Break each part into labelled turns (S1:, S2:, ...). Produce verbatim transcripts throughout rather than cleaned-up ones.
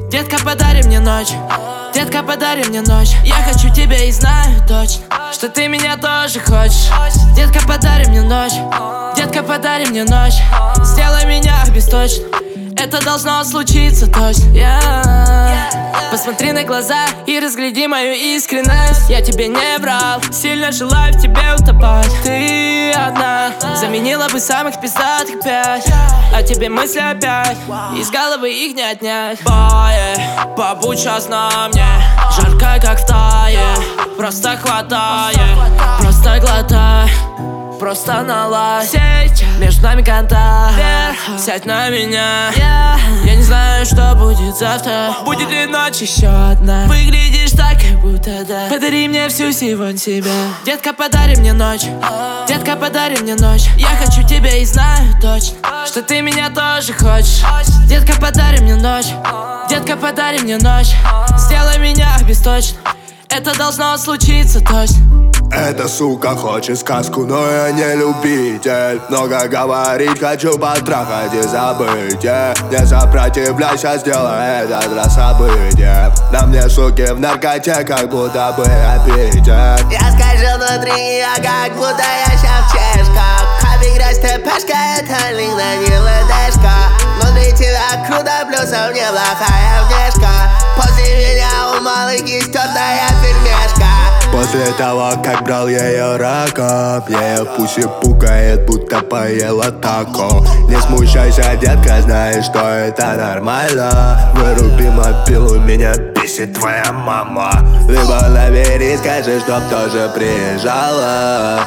S1: Детка, подари мне ночь, детка, подари мне ночь. Я хочу тебя и знаю точно, что ты меня тоже хочешь. Детка, подари мне ночь, детка, подари мне ночь. Сделай меня бесточно, это должно случиться точно. yeah. Посмотри на глаза и разгляди мою искренность. Я тебе не врал, сильно желаю в тебе утопать. Ты одна заменила бы самых пиздатых пять, а тебе мысли опять, из головы их не отнять. Бое, побудь сейчас на мне, жарко как в тае. Просто хватай, просто глотай, просто наладь. Сейчас между нами контакт, сядь на меня. Я не знаю, что будет завтра, будет ли ночь еще одна. Выглядишь так, как будто да. Подари мне всю сегодня себя. Детка, подари мне ночь, детка, подари мне ночь. Я хочу тебя и знаю точно, что ты меня тоже хочешь. Детка, подари мне ночь, детка, подари мне ночь. Сделай меня бесточно, это должно случиться точно.
S2: Эта сука хочет сказку, но я не любитель. Много говорить, хочу потрахать и забыть, yeah. Не сопротивляйся, сделай этот раз событие. На мне суки в наркоте, как будто бы аппетит.
S3: Я скольжу внутри, я как будто я ща в чешках. Хаби грязь, ты пешка, это лина, не ледышка. Внутри тебя круто, плюсом неплохая внешка. После меня у малых есть тёртая пельмешка.
S2: После того, как брал ее раком, ее пуси пукает, будто поела тако. Не смущайся, детка, знаешь, что это нормально. Выруби мобилу, меня бесит твоя мама. Либо набери, скажи, чтоб тоже приезжала.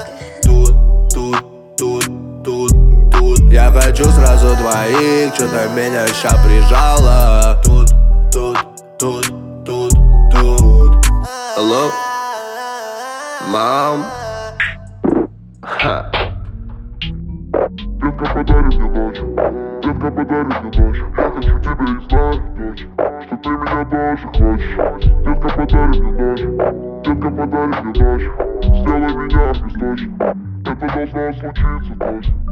S2: Тут, тут, тут, тут, тут. Я хочу сразу двоих, что-то меня ща прижала. Тут, тут, тут, тут, тут. Hello? Мам. Ха.
S4: Детка, подари мне ночь, детка, подари мне ночь. Я хочу тебя и знаю точно, что ты меня тоже хочешь. Детка, подари мне ночь, детка, подари мне ночь. Сделай меня бесточно, это должно случиться точно.